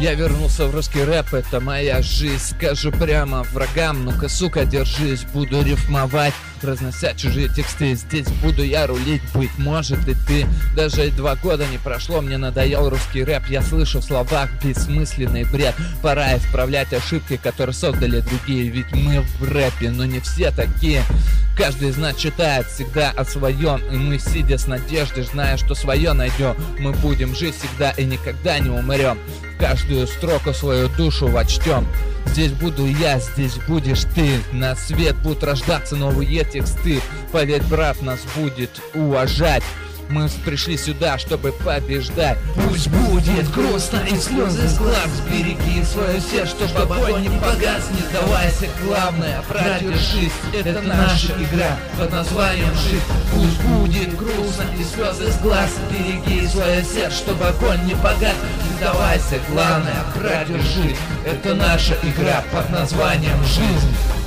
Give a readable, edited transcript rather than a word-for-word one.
Я вернулся в русский рэп, это моя жизнь. Скажу прямо врагам, ну-ка, сука, держись. Буду рифмовать, разнося чужие тексты. Здесь буду я рулить, быть может и ты. Даже 2 года не прошло, мне надоел русский рэп. Я слышу в словах бессмысленный бред. Пора исправлять ошибки, которые создали другие. Ведь мы в рэпе, но не все такие. Каждый из нас читает всегда о своем. И мы, сидя с надеждой, зная, что свое найдем, мы будем жить всегда и никогда не умрем. В каждую строку свою душу вочтем. Здесь буду я, здесь будешь ты. На свет будут рождаться новые тексты. Поверь, брат, нас будет уважать. Мы пришли сюда, чтобы побеждать. Пусть будет грустно и слезы с глаз. Береги свое сердце, чтобы огонь не погас. Не сдавайся, главное, продержись. Это наша игра под названием жизнь. Пусть будет грустно и слезы с глаз. Береги свое сердце, чтобы огонь не погас. Не сдавайся, главное, продержись. Это наша игра под названием жизнь.